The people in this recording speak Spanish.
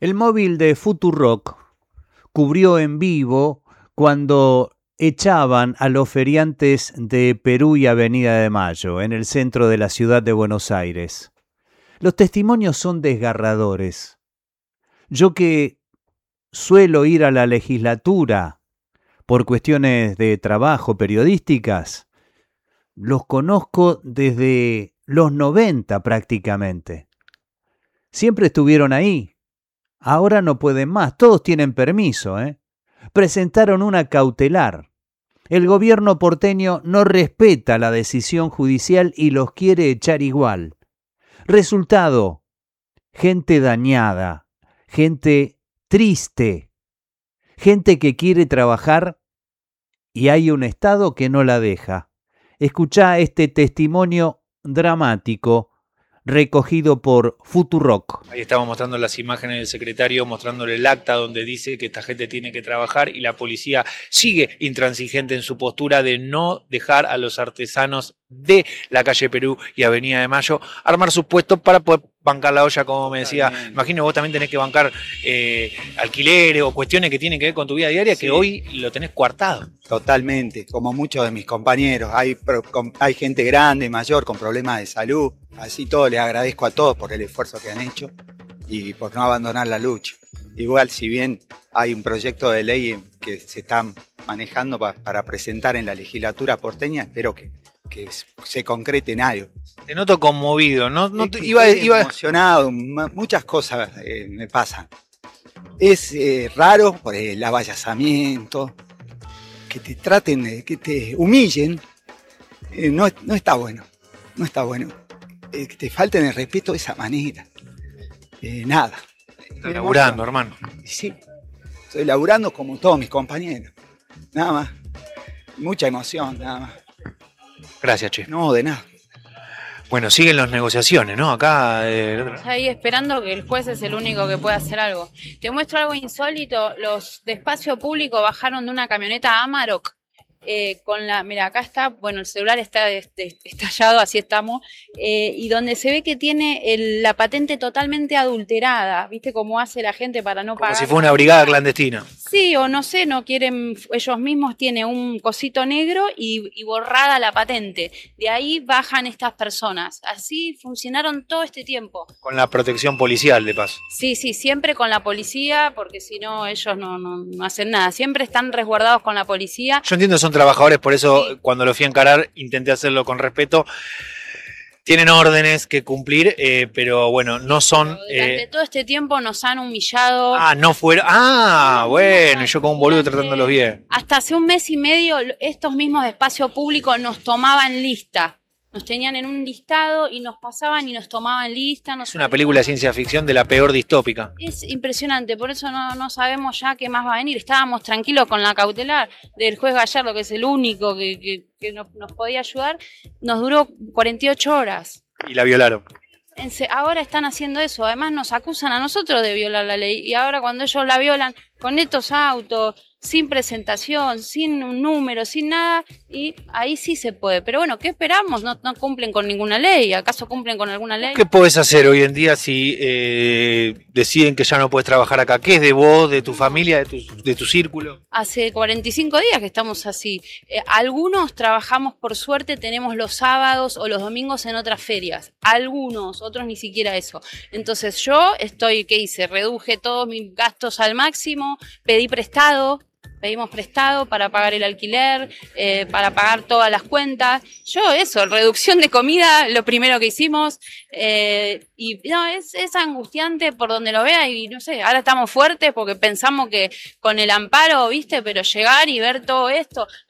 El móvil de Futurock cubrió en vivo cuando echaban a los feriantes de Perú y Avenida de Mayo, en el centro de la ciudad de Buenos Aires. Los testimonios son desgarradores. Yo que suelo ir a la legislatura por cuestiones de trabajo periodísticas, los conozco desde los 90 prácticamente. Siempre estuvieron ahí. Ahora no pueden más, todos tienen permiso, Presentaron una cautelar. El gobierno porteño no respeta la decisión judicial y los quiere echar igual. Resultado, gente dañada, gente triste, gente que quiere trabajar y hay un Estado que no la deja. Escuchá este testimonio dramático recogido por Futurock. Ahí estamos mostrando las imágenes del secretario, mostrándole el acta donde dice que esta gente tiene que trabajar y la policía sigue intransigente en su postura de no dejar a los artesanos de la calle Perú y Avenida de Mayo armar sus puestos para poder bancar la olla, como me decía. Imagino vos también tenés que bancar alquileres o cuestiones que tienen que ver con tu vida diaria, sí, que hoy lo tenés coartado. Totalmente, como muchos de mis compañeros. Hay gente grande, mayor, con problemas de salud. Así todo, les agradezco a todos por el esfuerzo que han hecho y por no abandonar la lucha. Igual, si bien hay un proyecto de ley que se está manejando para presentar en la legislatura porteña, espero que se concrete en algo. Te noto conmovido, ¿no? Iba emocionado, muchas cosas me pasan. Es raro por el avallazamiento, que te traten, que te humillen, no está bueno, no está bueno. Que te falten el respeto de esa manera. Nada. Estás laburando, hermano. Sí, estoy laburando como todos mis compañeros. Nada más. Mucha emoción, nada más. Gracias, Che. No, de nada. Bueno, siguen las negociaciones, ¿no? Acá... Ahí esperando que el juez es el único que pueda hacer algo. Te muestro algo insólito. Los de espacio público bajaron de una camioneta Amarok. Mira, acá está, bueno, el celular está estallado, así estamos, y donde se ve que tiene la patente totalmente adulterada, ¿viste cómo hace la gente para no pagar? Como si fuera una brigada clandestina. Sí, o no sé, no quieren, ellos mismos tienen un cosito negro y borrada la patente. De ahí bajan estas personas. Así funcionaron todo este tiempo. Con la protección policial, de paso. Sí, siempre con la policía, porque si no, ellos no hacen nada. Siempre están resguardados con la policía. Yo entiendo, son trabajadores, por eso sí, cuando lo fui a encarar intenté hacerlo con respeto. Tienen órdenes que cumplir, pero bueno, no son... Durante todo este tiempo nos han humillado. No fueron... bueno, yo como un boludo tratándolos bien. Hasta hace un mes y medio estos mismos de espacio público nos tomaban lista. Nos tenían en un listado y nos pasaban y nos tomaban lista. Es una película de ciencia ficción de la peor distópica. Es impresionante, por eso no sabemos ya qué más va a venir. Estábamos tranquilos con la cautelar del juez Gallardo, que es el único que nos podía ayudar. Nos duró 48 horas. Y la violaron. Ahora están haciendo eso. Además nos acusan a nosotros de violar la ley. Y ahora cuando ellos la violan con estos autos, sin presentación, sin un número, sin nada, y ahí sí se puede. Pero bueno, ¿qué esperamos? No cumplen con ninguna ley. ¿Acaso cumplen con alguna ley? ¿Qué podés hacer hoy en día si deciden que ya no puedes trabajar acá? ¿Qué es de vos, de tu familia, de tu círculo? Hace 45 días que estamos así. Algunos trabajamos, por suerte, tenemos los sábados o los domingos en otras ferias. Algunos, otros ni siquiera eso. Entonces yo ¿qué hice? Reduje todos mis gastos al máximo, pedimos prestado para pagar el alquiler, para pagar todas las cuentas. Reducción de comida, lo primero que hicimos. Es angustiante por donde lo vea y no sé, ahora estamos fuertes porque pensamos que con el amparo, ¿viste? Pero llegar y ver todo esto...